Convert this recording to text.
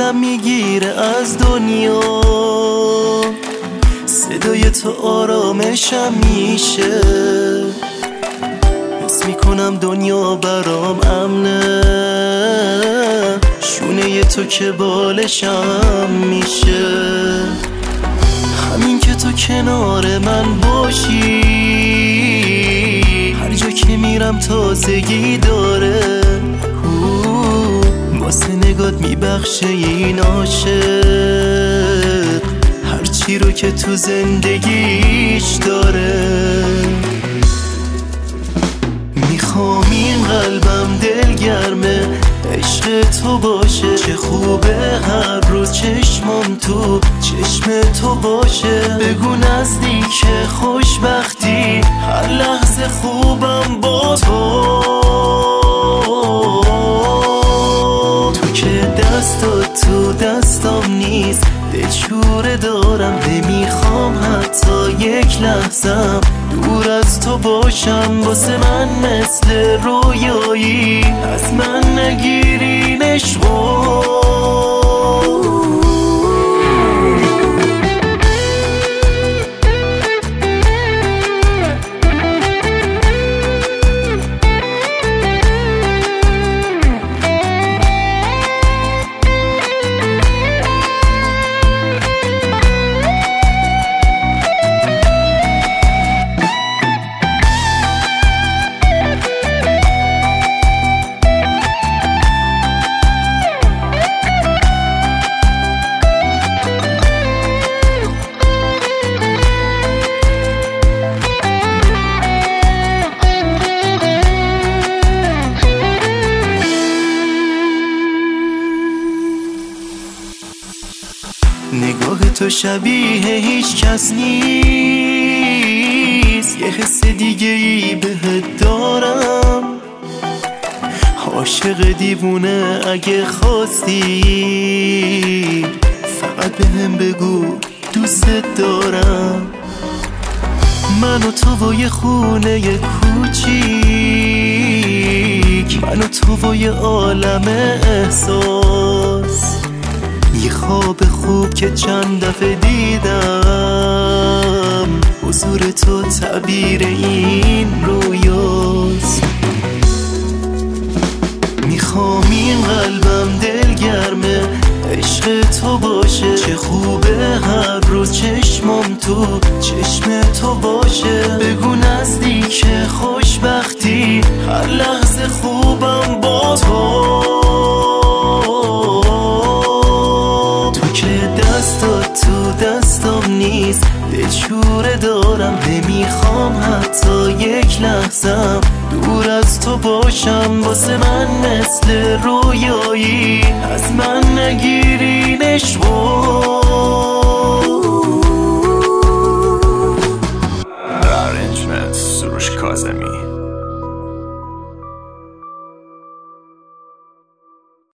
دلم میگیره از دنیا، صدای تو آرامشم میشه، حس میکنم دنیا برام امنه، شونه تو که بالشم میشه. همین که تو کنار من باشی، هر جا که میرم تازگی داره، واسه نگات میبخشه این عاشق هرچی رو که تو زندگیش داره. میخوام این قلبم دلگرمه عشق تو باشه، چه خوبه هر روز چشمم تو چشم تو باشه، بگو نزدیک خوشبختی هر لحظه خوبم با تو که دستات تو دستام نیست، دلشوره دارم نمیخوام حتی یک لحظم دور از تو باشم، واسه من مثل رویایی از من نگیرین عشقو. نگاه تو شبیه هیچ کس نیست، یه حس دیگه ای بهت دارم، عاشق دیوونه اگه خواستی فقط بهم بگو دوست دارم. من و تو و یه خونه کوچیک، من و تو و یه عالم احساس، یه خواب خوب که چند دفعه دیدم، حضور تو تعبیر این رویاست. میخوام این قلبم دلگرمه عشق تو باشه، چه خوبه هر روز چشمم تو چشم تو باشه، بگو نزدیک خوشبختی هر لحظه خوبم با تو که دستات تو دستام نیست، دلشوره دارم نمیخوام حتی یک لحظم دور از تو باشم، واسه من مثل رویایی از من نگیرین